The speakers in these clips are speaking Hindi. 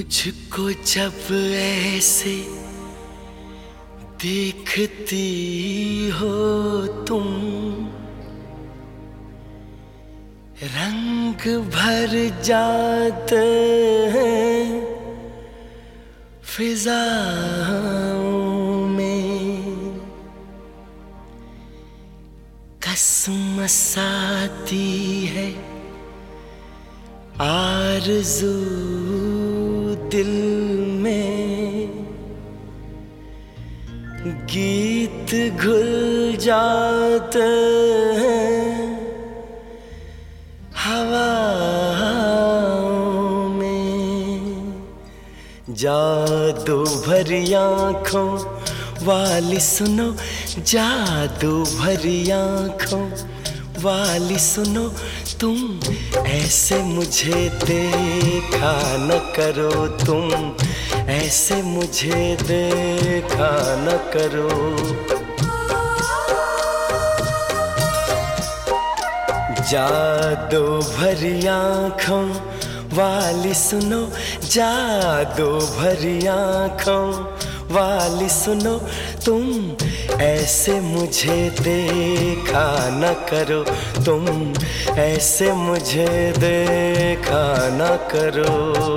मुझको जब ऐसे देखती हो तुम, रंग भर जाते हैं फिजाओं में। कसमस आती है आरज़ू दिल में, गीत घुल जाते हैं हवाओं में। जादू भरी आँखों वाली सुनो, जादू भरी आँखों वाली सुनो, तुम ऐसे मुझे देखा न करो, तुम ऐसे मुझे देखा न करो। जादू भरी आँखों वाली सुनो, जादू भरी आँखों वाली सुनो, तुम ऐसे मुझे देखा न करो, तुम ऐसे मुझे देखा न करो।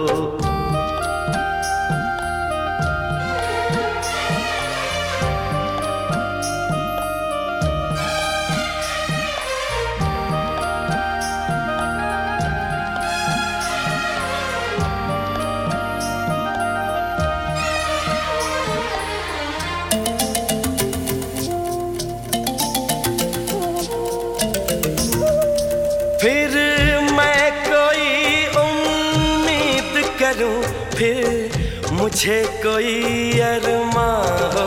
फिर मैं कोई उम्मीद करूं, फिर मुझे कोई अरमां हो।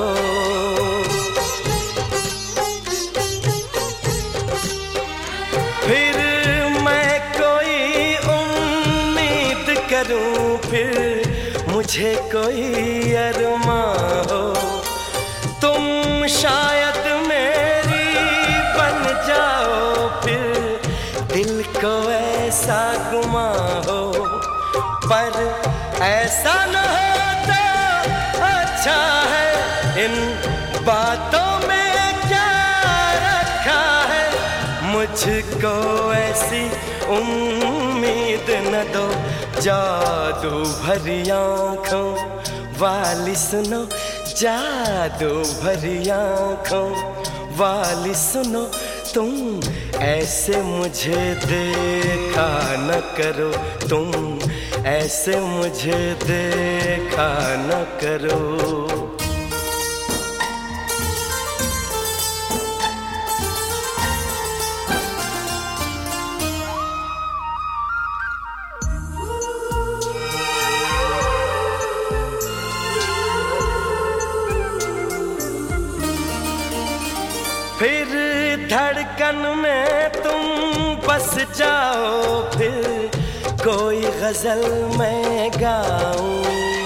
फिर मैं कोई उम्मीद करूं, फिर मुझे कोई अरमां हो। तुम शायद मेरी बन जाओ, फिर दिल को ऐसा गुमा हो। पर ऐसा न होता अच्छा है, इन बातों में क्या रखा है। मुझको ऐसी उम्मीद न दो, जादू भरी आँखों वाली सुनो, जादू भरी आँखों वाली सुनो, तुम ऐसे मुझे देखा न करो, तुम ऐसे मुझे देखा न करो। फिर धड़कन में तुम बस जाओ, फिर कोई गजल मैं गाऊं।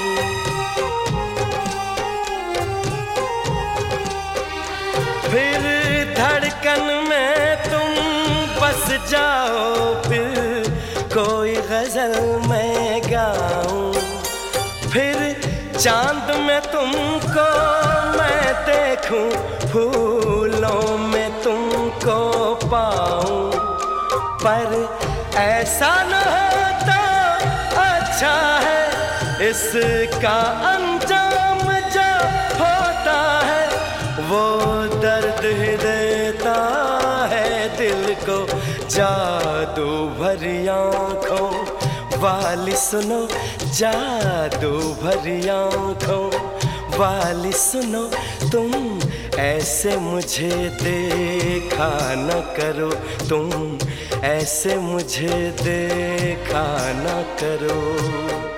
फिर धड़कन में तुम बस जाओ, फिर कोई गजल मैं गाऊं। फिर चांद में तुमको मैं देखूं, फूलों में तुमको पाऊं। पर ऐसा न होता अच्छा है, इसका अंजाम जो होता है वो दर्द ही देता है दिल को। जादू भरी आँखों वाली सुनो, जादू भरी आँखों वाली सुनो, तुम ऐसे मुझे देखा न करो, तुम ऐसे मुझे देखा न करो।